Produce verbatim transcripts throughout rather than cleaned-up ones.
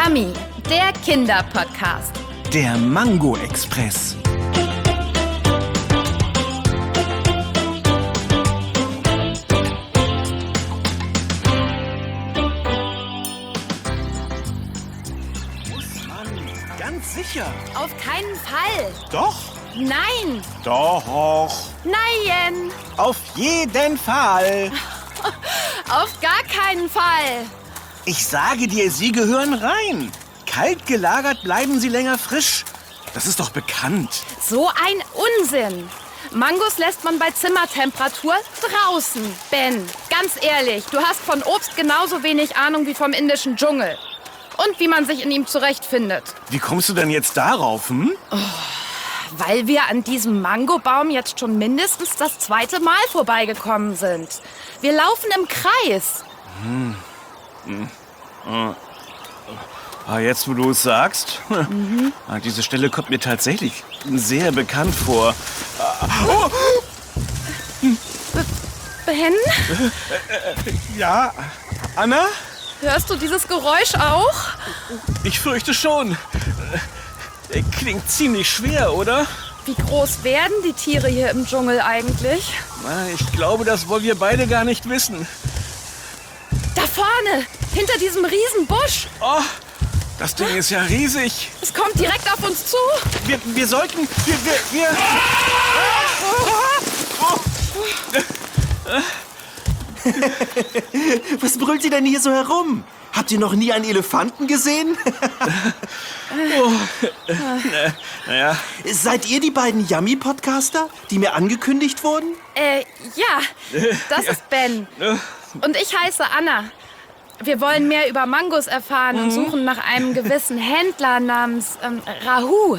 Yummy, der Kinderpodcast. Der Mango Express. Muss man ganz sicher. Auf keinen Fall. Doch. Nein. Doch. Nein. Auf jeden Fall. Auf gar keinen Fall. Ich sage dir, sie gehören rein. Kalt gelagert bleiben sie länger frisch. Das ist doch bekannt. So ein Unsinn. Mangos lässt man bei Zimmertemperatur draußen. Ben, ganz ehrlich, du hast von Obst genauso wenig Ahnung wie vom indischen Dschungel. Und wie man sich in ihm zurechtfindet. Wie kommst du denn jetzt darauf, hm? Oh, weil wir an diesem Mangobaum jetzt schon mindestens das zweite Mal vorbeigekommen sind. Wir laufen im Kreis. Hm. Hm. Ah. Ah, jetzt, wo du es sagst, mhm. ah, diese Stelle kommt mir tatsächlich sehr bekannt vor. Ah. Oh. Ben? Ja, Anna? Hörst du dieses Geräusch auch? Ich fürchte schon. Klingt ziemlich schwer, oder? Wie groß werden die Tiere hier im Dschungel eigentlich? Na, ich glaube, das wollen wir beide gar nicht wissen. Da vorne, hinter diesem riesen Busch. Oh, das Ding ist ja riesig. Es kommt direkt auf uns zu. Wir, wir sollten... Wir... wir, wir Was brüllt ihr denn hier so herum? Habt ihr noch nie einen Elefanten gesehen? oh. Naja. Seid ihr die beiden Yummy-Podcaster, die mir angekündigt wurden? Äh, ja. Das ist Ben. Und ich heiße Anna. Wir wollen mehr über Mangos erfahren und suchen nach einem gewissen Händler namens ähm, Rahu.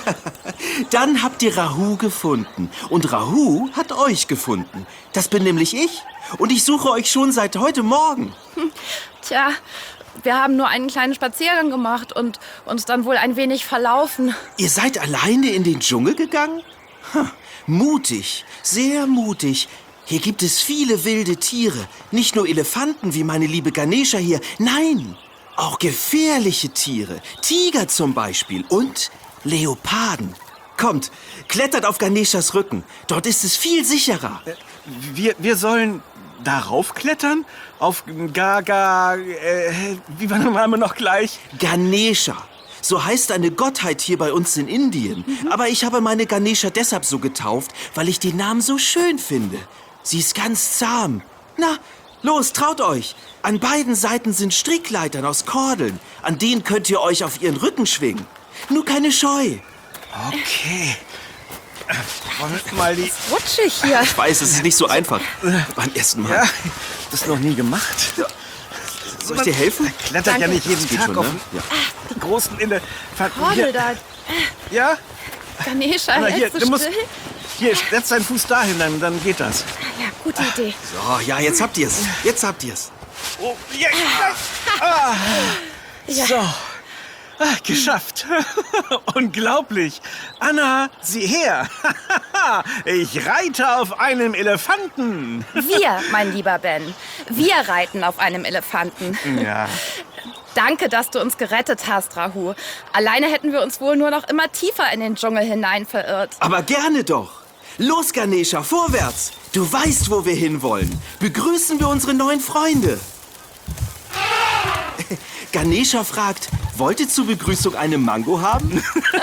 Dann habt ihr Rahu gefunden. Und Rahu hat euch gefunden. Das bin nämlich ich. Und ich suche euch schon seit heute Morgen. Tja, wir haben nur einen kleinen Spaziergang gemacht und uns dann wohl ein wenig verlaufen. Ihr seid alleine in den Dschungel gegangen? Hm, mutig, sehr mutig. Hier gibt es viele wilde Tiere. Nicht nur Elefanten wie meine liebe Ganesha hier. Nein, auch gefährliche Tiere. Tiger zum Beispiel und Leoparden. Kommt, klettert auf Ganeshas Rücken. Dort ist es viel sicherer. Wir, wir sollen darauf klettern? Auf Gaga... Äh, wie war der Name noch gleich? Ganesha. So heißt eine Gottheit hier bei uns in Indien. Mhm. Aber ich habe meine Ganesha deshalb so getauft, weil ich den Namen so schön finde. Sie ist ganz zahm. Na, los, traut euch. An beiden Seiten sind Strickleitern aus Kordeln. An denen könnt ihr euch auf ihren Rücken schwingen. Nur keine Scheu. Okay. Wollen wir mal die... Rutschig hier. Ich weiß, es ist nicht so einfach. Beim ersten Mal. Ja, das noch nie gemacht. Ja. Soll ich dir helfen? Klettert Danke. ja nicht jeden Geht Tag schon, auf ne? Ja. die großen Elefanten. Kordel da. Ja? Ganesha, Na, hier, hältst du du musst, still? hier, setz deinen Fuß dahin, dann, dann geht das. Ja, gute Idee. So, ja, jetzt habt ihr's. Jetzt habt ihr's. Oh, ja, ah. Ja. So. Ah, geschafft. Unglaublich. Anna, sieh her. Ich reite auf einem Elefanten. Wir, mein lieber Ben, wir reiten auf einem Elefanten. Ja. Danke, dass du uns gerettet hast, Rahu. Alleine hätten wir uns wohl nur noch immer tiefer in den Dschungel hinein verirrt. Aber gerne doch. Los, Ganesha, vorwärts. Du weißt, wo wir hinwollen. Begrüßen wir unsere neuen Freunde. Ganesha fragt, wollt ihr zur Begrüßung eine Mango haben?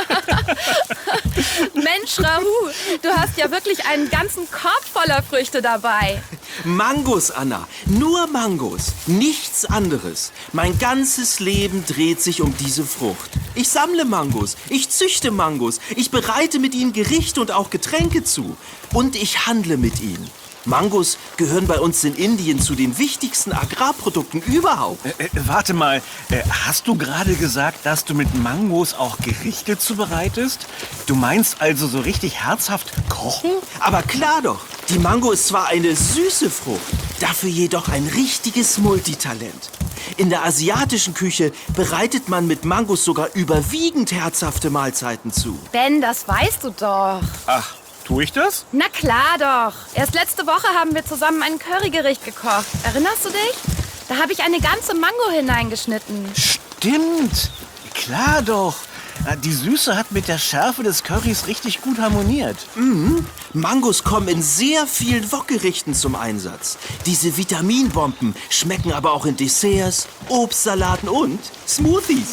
Mensch, Rahu, du hast ja wirklich einen ganzen Korb voller Früchte dabei. Mangos, Anna. Nur Mangos. Nichts anderes. Mein ganzes Leben dreht sich um diese Frucht. Ich sammle Mangos. Ich züchte Mangos. Ich bereite mit ihnen Gerichte und auch Getränke zu. Und ich handle mit ihnen. Mangos gehören bei uns in Indien zu den wichtigsten Agrarprodukten überhaupt. Äh, äh, warte mal, äh, hast du gerade gesagt, dass du mit Mangos auch Gerichte zubereitest? Du meinst also so richtig herzhaft kochen? Aber klar doch, die Mango ist zwar eine süße Frucht, dafür jedoch ein richtiges Multitalent. In der asiatischen Küche bereitet man mit Mangos sogar überwiegend herzhafte Mahlzeiten zu. Ben, das weißt du doch. Ach, tue ich das? Na klar doch. Erst letzte Woche haben wir zusammen ein Currygericht gekocht. Erinnerst du dich? Da habe ich eine ganze Mango hineingeschnitten. Stimmt. Klar doch. Die Süße hat mit der Schärfe des Currys richtig gut harmoniert. Mhm. Mangos kommen in sehr vielen Wokgerichten zum Einsatz. Diese Vitaminbomben schmecken aber auch in Desserts, Obstsalaten und Smoothies.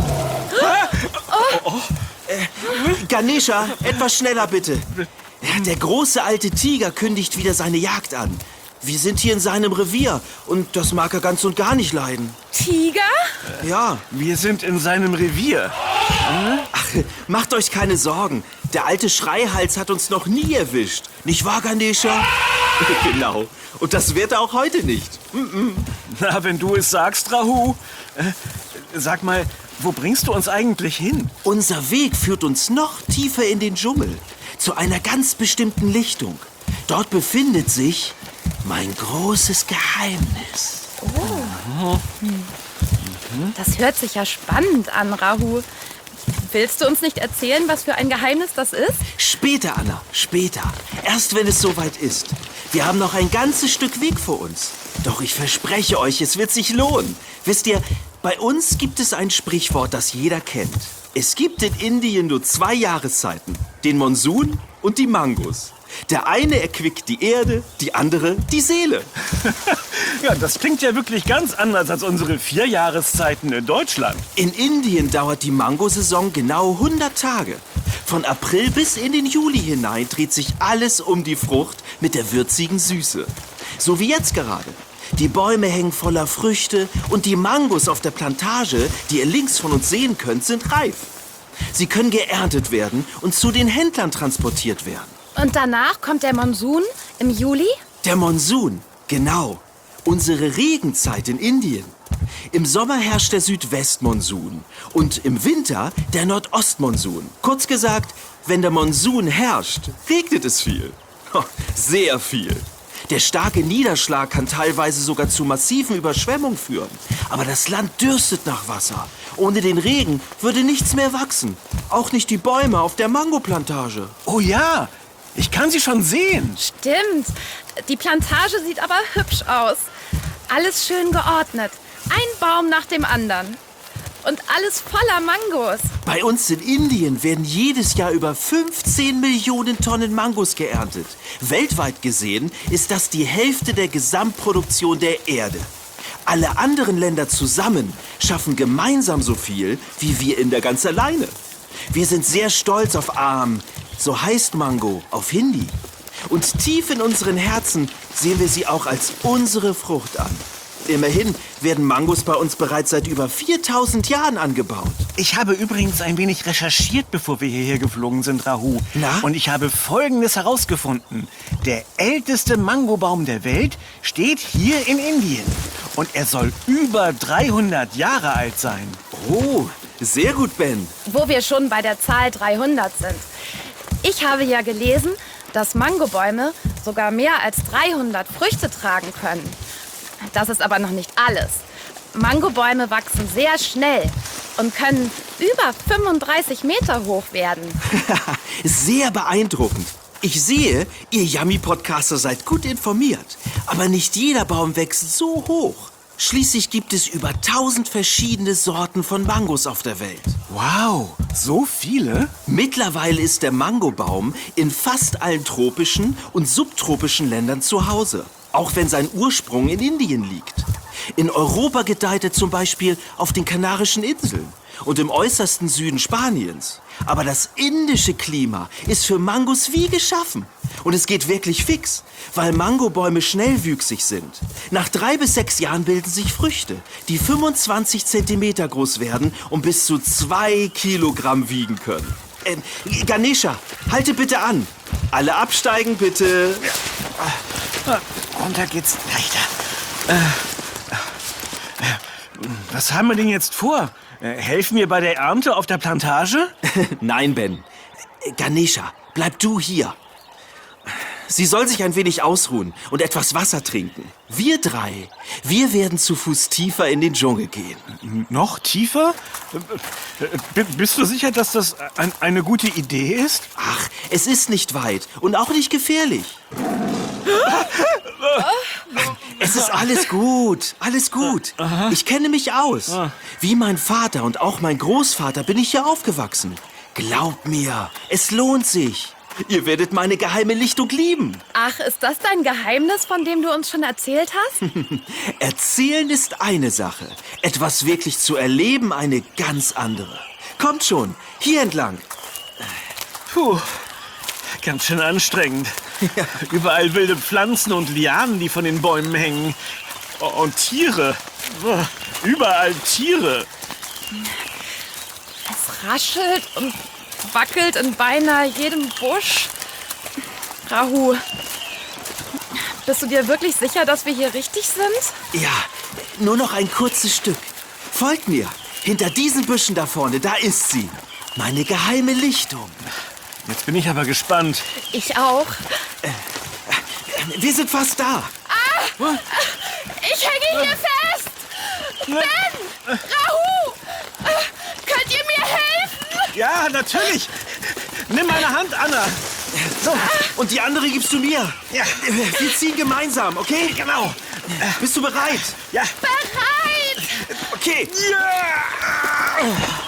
Oh. Äh, Ganesha, etwas schneller bitte. Der große alte Tiger kündigt wieder seine Jagd an. Wir sind hier in seinem Revier und das mag er ganz und gar nicht leiden. Tiger? Ja. Wir sind in seinem Revier. Ach, macht euch keine Sorgen. Der alte Schreihals hat uns noch nie erwischt. Nicht wahr, Ganesha? Genau. Und das wird er auch heute nicht. Mm-mm. Na, wenn du es sagst, Rahu. Äh, sag mal, wo bringst du uns eigentlich hin? Unser Weg führt uns noch tiefer in den Dschungel. Zu einer ganz bestimmten Lichtung. Dort befindet sich mein großes Geheimnis. Oh. Hm. Das hört sich ja spannend an, Rahu. Willst du uns nicht erzählen, was für ein Geheimnis das ist? Später, Anna, später. Erst wenn es soweit ist. Wir haben noch ein ganzes Stück Weg vor uns. Doch ich verspreche euch, es wird sich lohnen. Wisst ihr, bei uns gibt es ein Sprichwort, das jeder kennt. Es gibt in Indien nur zwei Jahreszeiten. Den Monsun und die Mangos. Der eine erquickt die Erde, die andere die Seele. Ja, das klingt ja wirklich ganz anders als unsere vier Jahreszeiten in Deutschland. In Indien dauert die Mangosaison genau hundert Tage. Von April bis in den Juli hinein dreht sich alles um die Frucht mit der würzigen Süße. So wie jetzt gerade. Die Bäume hängen voller Früchte und die Mangos auf der Plantage, die ihr links von uns sehen könnt, sind reif. Sie können geerntet werden und zu den Händlern transportiert werden. Und danach kommt der Monsun im Juli? Der Monsun, genau. Unsere Regenzeit in Indien. Im Sommer herrscht der Südwestmonsun und im Winter der Nordostmonsun. Kurz gesagt, wenn der Monsun herrscht, regnet es viel. Sehr viel. Der starke Niederschlag kann teilweise sogar zu massiven Überschwemmungen führen. Aber das Land dürstet nach Wasser. Ohne den Regen würde nichts mehr wachsen. Auch nicht die Bäume auf der Mangoplantage. Oh ja, ich kann sie schon sehen. Stimmt. Die Plantage sieht aber hübsch aus. Alles schön geordnet. Ein Baum nach dem anderen. Und alles voller Mangos. Bei uns in Indien werden jedes Jahr über fünfzehn Millionen Tonnen Mangos geerntet. Weltweit gesehen ist das die Hälfte der Gesamtproduktion der Erde. Alle anderen Länder zusammen schaffen gemeinsam so viel, wie wir in der ganz alleine. Wir sind sehr stolz auf Aam, so heißt Mango auf Hindi. Und tief in unseren Herzen sehen wir sie auch als unsere Frucht an. Immerhin werden Mangos bei uns bereits seit über viertausend Jahren angebaut. Ich habe übrigens ein wenig recherchiert, bevor wir hierher geflogen sind, Rahu. Na? Und ich habe Folgendes herausgefunden. Der älteste Mangobaum der Welt steht hier in Indien. Und er soll über dreihundert Jahre alt sein. Oh, sehr gut, Ben. Wo wir schon bei der Zahl dreihundert sind. Ich habe ja gelesen, dass Mangobäume sogar mehr als dreihundert Früchte tragen können. Das ist aber noch nicht alles. Mangobäume wachsen sehr schnell und können über fünfunddreißig Meter hoch werden. Sehr beeindruckend. Ich sehe, ihr Yummy-Podcaster seid gut informiert. Aber nicht jeder Baum wächst so hoch. Schließlich gibt es über tausend verschiedene Sorten von Mangos auf der Welt. Wow, so viele? Mittlerweile ist der Mangobaum in fast allen tropischen und subtropischen Ländern zu Hause. Auch wenn sein Ursprung in Indien liegt. In Europa gedeiht er zum Beispiel auf den Kanarischen Inseln und im äußersten Süden Spaniens. Aber das indische Klima ist für Mangos wie geschaffen. Und es geht wirklich fix, weil Mangobäume schnellwüchsig sind. Nach drei bis sechs Jahren bilden sich Früchte, die fünfundzwanzig Zentimeter groß werden und bis zu zwei Kilogramm wiegen können. Äh, Ganesha, halte bitte an. Alle absteigen, bitte. Ja. Runter geht's leichter. Äh, äh, was haben wir denn jetzt vor? Äh, helfen wir bei der Ernte auf der Plantage? Nein, Ben. Ganesha, bleib du hier. Sie soll sich ein wenig ausruhen und etwas Wasser trinken. Wir drei, wir werden zu Fuß tiefer in den Dschungel gehen. Noch tiefer? B- bist du sicher, dass das ein, eine gute Idee ist? Ach, es ist nicht weit und auch nicht gefährlich. Es ist alles gut, alles gut. Ich kenne mich aus. Wie mein Vater und auch mein Großvater bin ich hier aufgewachsen. Glaub mir, es lohnt sich. Ihr werdet meine geheime Lichtung lieben. Ach, ist das dein Geheimnis, von dem du uns schon erzählt hast? Erzählen ist eine Sache. Etwas wirklich zu erleben eine ganz andere. Kommt schon, hier entlang. Puh, ganz schön anstrengend. Ja. Überall wilde Pflanzen und Lianen, die von den Bäumen hängen. Und Tiere. Überall Tiere. Es raschelt und wackelt in beinahe jedem Busch. Rahu, bist du dir wirklich sicher, dass wir hier richtig sind? Ja, nur noch ein kurzes Stück. Folgt mir. Hinter diesen Büschen da vorne, da ist sie. Meine geheime Lichtung. Jetzt bin ich aber gespannt. Ich auch. Äh, wir sind fast da. Ah, ich hänge hier fest. Ben, Rahu, könnt ihr mir helfen? Ja, natürlich. Nimm meine Hand, Anna. So, und die andere gibst du mir. Ja. Wir ziehen gemeinsam, okay? Genau. Bist du bereit? Ja. Bereit. Okay. Ja.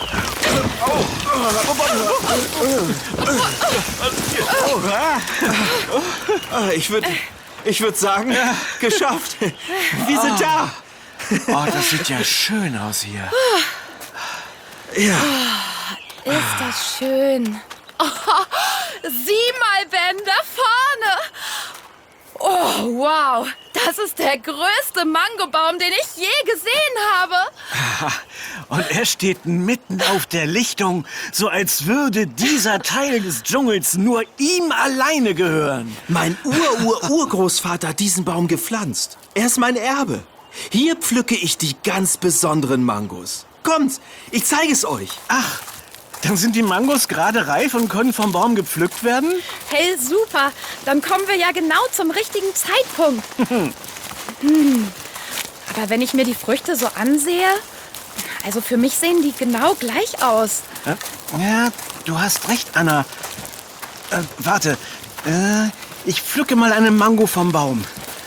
Ich würde ich würd sagen, geschafft. Wir sind da. Oh, das sieht ja schön aus hier. Ja. Ist das schön. Oh, sieh mal, Ben, da vorne. Oh, wow. Das ist der größte Mangobaum, den ich je gesehen habe. Und er steht mitten auf der Lichtung, so als würde dieser Teil des Dschungels nur ihm alleine gehören. Mein Ur-Ur-Urgroßvater hat diesen Baum gepflanzt. Er ist mein Erbe. Hier pflücke ich die ganz besonderen Mangos. Kommt, ich zeige es euch. Ach, dann sind die Mangos gerade reif und können vom Baum gepflückt werden? Hey, super. Dann kommen wir ja genau zum richtigen Zeitpunkt. hm. Aber wenn ich mir die Früchte so ansehe, also für mich sehen die genau gleich aus. Ja, du hast recht, Anna. Äh, warte, äh, ich pflücke mal eine Mango vom Baum.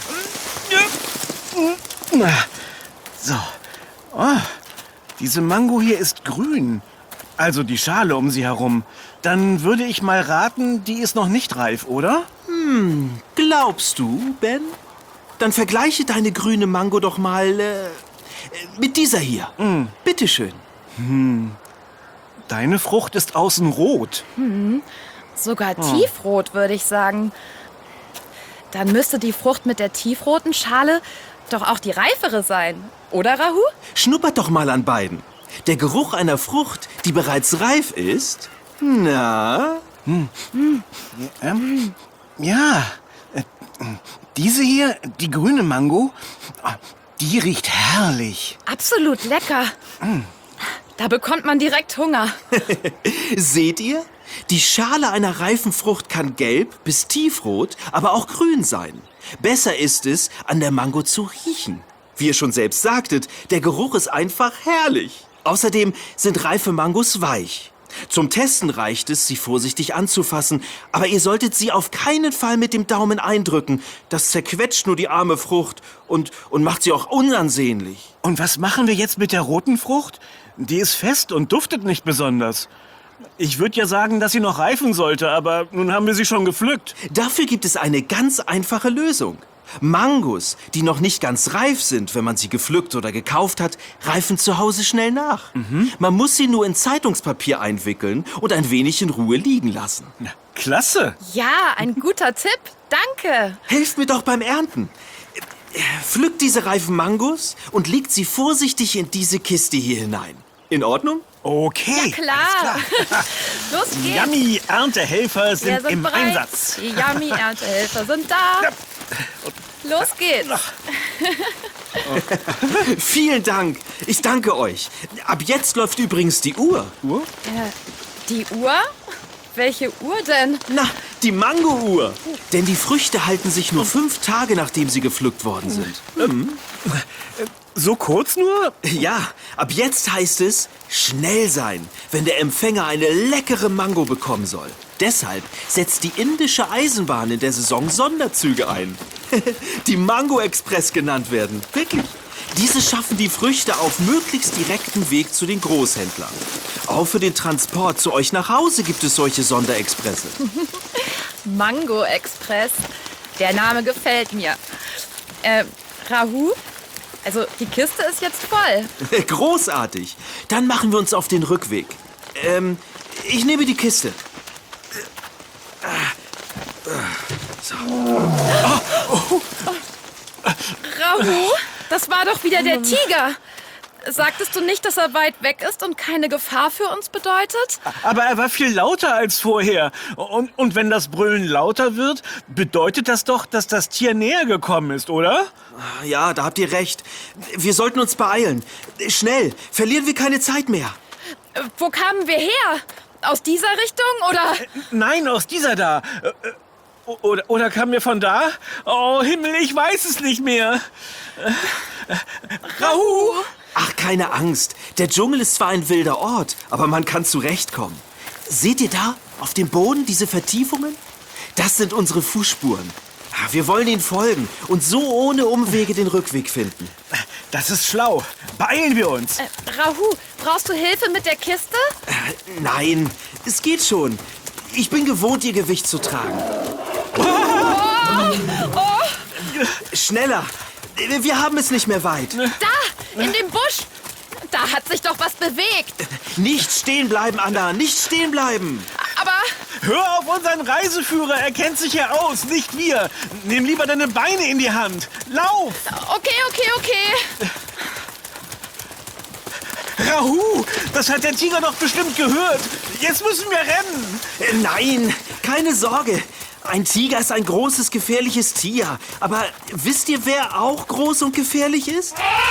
So. Oh, diese Mango hier ist grün. Also die Schale um sie herum. Dann würde ich mal raten, die ist noch nicht reif, oder? Hm, glaubst du, Ben? Dann vergleiche deine grüne Mango doch mal äh, mit dieser hier. Mm. Bitteschön. Hm. Deine Frucht ist außen rot. Hm. Sogar oh. tiefrot, würde ich sagen. Dann müsste die Frucht mit der tiefroten Schale doch auch die reifere sein. Oder, Rahu? Schnuppert doch mal an beiden. Der Geruch einer Frucht, die bereits reif ist. Na? Hm. Hm. Ähm, ja, äh, diese hier, die grüne Mango, die riecht herrlich. Absolut lecker. Mm. Da bekommt man direkt Hunger. Seht ihr? Die Schale einer reifen Frucht kann gelb bis tiefrot, aber auch grün sein. Besser ist es, an der Mango zu riechen. Wie ihr schon selbst sagtet, der Geruch ist einfach herrlich. Außerdem sind reife Mangos weich. Zum Testen reicht es, sie vorsichtig anzufassen, aber ihr solltet sie auf keinen Fall mit dem Daumen eindrücken. Das zerquetscht nur die arme Frucht und, und macht sie auch unansehnlich. Und was machen wir jetzt mit der roten Frucht? Die ist fest und duftet nicht besonders. Ich würde ja sagen, dass sie noch reifen sollte, aber nun haben wir sie schon gepflückt. Dafür gibt es eine ganz einfache Lösung. Mangos, die noch nicht ganz reif sind, wenn man sie gepflückt oder gekauft hat, reifen zu Hause schnell nach. Mhm. Man muss sie nur in Zeitungspapier einwickeln und ein wenig in Ruhe liegen lassen. Na, klasse! Ja, ein guter Tipp. Danke. Helft mir doch beim Ernten. Pflückt diese reifen Mangos und legt sie vorsichtig in diese Kiste hier hinein. In Ordnung? Okay. Ja, klar. klar. Los geht's. Yummy Erntehelfer sind, sind im bereit. Einsatz. Die Yummy Erntehelfer sind da. Ja. Los geht's. Vielen Dank. Ich danke euch. Ab jetzt läuft übrigens die Uhr. Uhr? Äh, die Uhr? Welche Uhr denn? Na, die Mango-Uhr. Denn die Früchte halten sich nur fünf Tage, nachdem sie gepflückt worden sind. Mhm. So kurz nur? Ja, ab jetzt heißt es schnell sein, wenn der Empfänger eine leckere Mango bekommen soll. Deshalb setzt die indische Eisenbahn in der Saison Sonderzüge ein. die Mango Express genannt werden. Wirklich. Diese schaffen die Früchte auf möglichst direktem Weg zu den Großhändlern. Auch für den Transport zu euch nach Hause gibt es solche Sonderexpresse. Mango Express. Der Name gefällt mir. Äh, Rahu? Also die Kiste ist jetzt voll. Großartig. Dann machen wir uns auf den Rückweg. Ähm, ich nehme die Kiste. So. Oh, oh. Rahu, das war doch wieder der Tiger. Sagtest du nicht, dass er weit weg ist und keine Gefahr für uns bedeutet? Aber er war viel lauter als vorher. Und, und wenn das Brüllen lauter wird, bedeutet das doch, dass das Tier näher gekommen ist, oder? Ja, da habt ihr recht. Wir sollten uns beeilen. Schnell, verlieren wir keine Zeit mehr. Äh, wo kamen wir her? Aus dieser Richtung, oder? Nein, aus dieser da. Oder, oder kamen wir von da? Oh, Himmel, ich weiß es nicht mehr. Rahu! Ach, keine Angst. Der Dschungel ist zwar ein wilder Ort, aber man kann zurechtkommen. Seht ihr da auf dem Boden diese Vertiefungen? Das sind unsere Fußspuren. Wir wollen ihnen folgen und so ohne Umwege den Rückweg finden. Das ist schlau. Beeilen wir uns. Äh, Rahu, brauchst du Hilfe mit der Kiste? Äh, nein, es geht schon. Ich bin gewohnt, ihr Gewicht zu tragen. Oh, oh. Schneller! Wir haben es nicht mehr weit. Da, in dem Busch. Da hat sich doch was bewegt. Nicht stehen bleiben, Anna, nicht stehen bleiben. Aber... Hör auf unseren Reiseführer, er kennt sich ja aus, nicht wir. Nimm lieber deine Beine in die Hand. Lauf! Okay, okay, okay. Rahu, das hat der Tiger doch bestimmt gehört. Jetzt müssen wir rennen. Äh, nein, keine Sorge. Ein Tiger ist ein großes, gefährliches Tier. Aber wisst ihr, wer auch groß und gefährlich ist?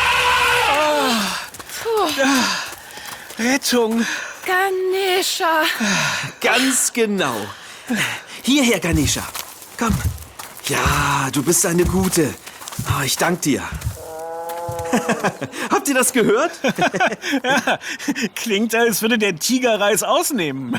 Oh. Rettung. Ganesha. Ganz genau. Hierher, Ganesha. Komm. Ja, du bist eine Gute. Oh, ich danke dir. Habt ihr das gehört? Ja, klingt, als würde der Tiger Reis ausnehmen.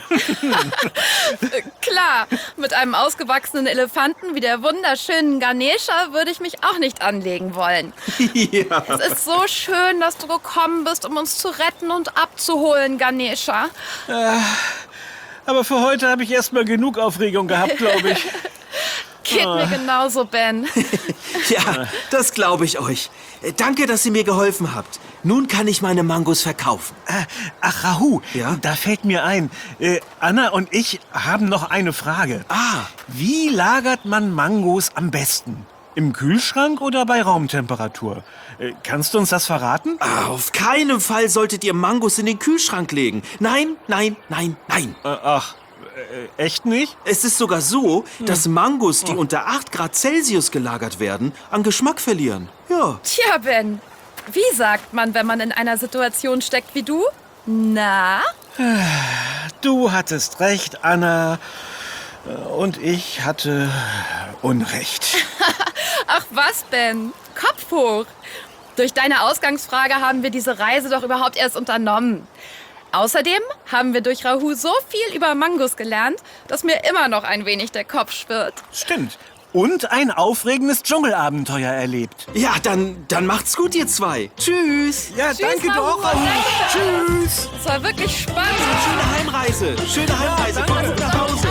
Klar, mit einem ausgewachsenen Elefanten wie der wunderschönen Ganesha würde ich mich auch nicht anlegen wollen. Ja. Es ist so schön, dass du gekommen bist, um uns zu retten und abzuholen, Ganesha. Äh, aber für heute habe ich erstmal genug Aufregung gehabt, glaube ich. Geht mir genauso, Ben. Ja, das glaube ich euch. Danke, dass ihr mir geholfen habt. Nun kann ich meine Mangos verkaufen. Ach, Rahu, Ja? da fällt mir ein. Äh, Anna und ich haben noch eine Frage. Ah, Wie lagert man Mangos am besten? Im Kühlschrank oder bei Raumtemperatur? Äh, kannst du uns das verraten? auf keinen Fall solltet ihr Mangos in den Kühlschrank legen. Nein, nein, nein, nein. Äh, ach, äh, echt nicht? Es ist sogar so, dass Mangos, die unter acht Grad Celsius gelagert werden, an Geschmack verlieren. Ja. Tja, Ben, wie sagt man, wenn man in einer Situation steckt wie du? Na? Du hattest recht, Anna. Äh, Und ich hatte Unrecht. Ach was, Ben? Kopf hoch. Durch deine Ausgangsfrage haben wir diese Reise doch überhaupt erst unternommen. Außerdem haben wir durch Rahu so viel über Mangos gelernt, dass mir immer noch ein wenig der Kopf schwirrt. Stimmt. Und ein aufregendes Dschungelabenteuer erlebt. Ja, dann, dann macht's gut, ihr zwei. Tschüss. Ja, Tschüss, danke doch, Rahu. Danke. Tschüss. Es war wirklich spannend. Schöne Heimreise. Schöne Heimreise. danke. Kommt gut nach Hause.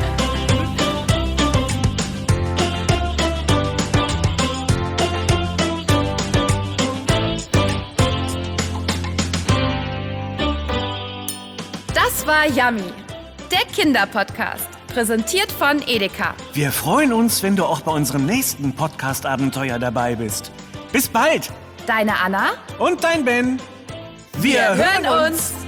Das war Yummy, der Kinderpodcast, präsentiert von Edeka. Wir freuen uns, wenn du auch bei unserem nächsten Podcast-Abenteuer dabei bist. Bis bald. Deine Anna. Und dein Ben. Wir hören uns.